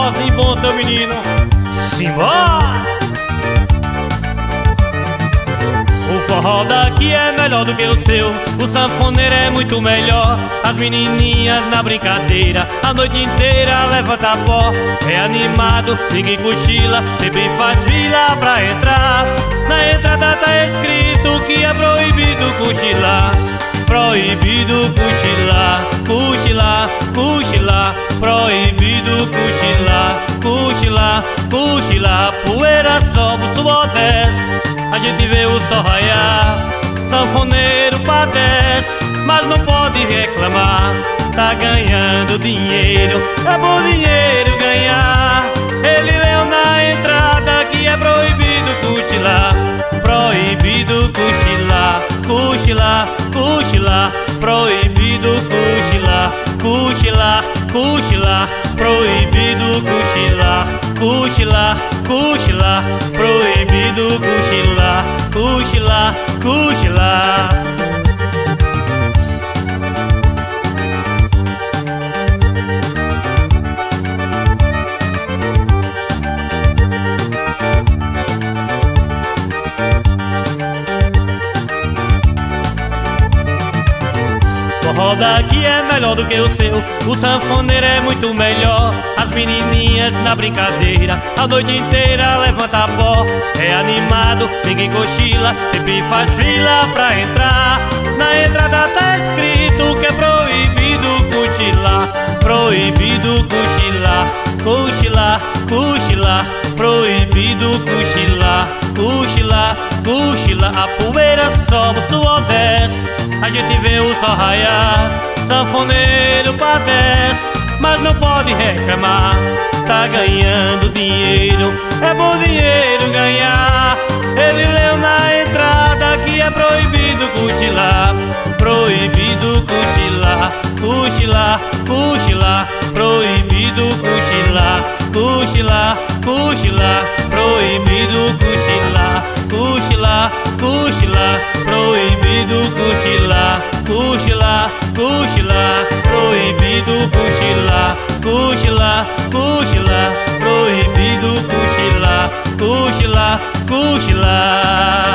forrozinho bom, seu menino. Simbora! O forró daqui é melhor do que o seu, o sanfoneiro é muito melhor. As menininhas na brincadeira, a noite inteira levanta pó. É animado, ninguém cochila, sempre faz fila pra entrar. Na entrada tá escrito que é proibido cochilar. Proibido cochilar, cochilar, cochilar. Proibido cochilar, cochilar, cochilar. Poeira sobe, o suor desce, a gente vê o sol raiar. Sanfoneiro padece, mas não pode reclamar. Tá ganhando dinheiro, é bom dinheiro ganhar. Ele leu na entrada que é proibido cochilar. Proibido cochilar, cochilar, cochilar. Proibido cochilar, cochilar, cochilar. Proibido cochilar, cochilar, cochilar. Proibido cochilar, cochilar, cochilar. O forró daqui é melhor do que o seu, o sanfoneiro é muito melhor. As menininhas na brincadeira, a noite inteira levanta pó. É animado, ninguém cochila, sempre faz fila pra entrar. Na entrada tá escrito que é proibido cochilar. Proibido cochilar, cochilar, cochilar. Proibido cochilar, cochilar, cochilar. A poeira sobe, o suor desce, a gente vê o sol raiar. Sanfoneiro padece, mas não pode reclamar. Tá ganhando dinheiro, é bom dinheiro ganhar. Ele leu na entrada que é proibido cochilar. Proibido cochilar, cochilar, cochilar. Proibido cochilar, cochilar, cochilar. Proibido cochilar, cochilar, cochilar. Proibido cochilar, cochilar, cochilar. Proibido cochilar, cochilar, cochilar. Proibido cochilar, cochilar, cochilar.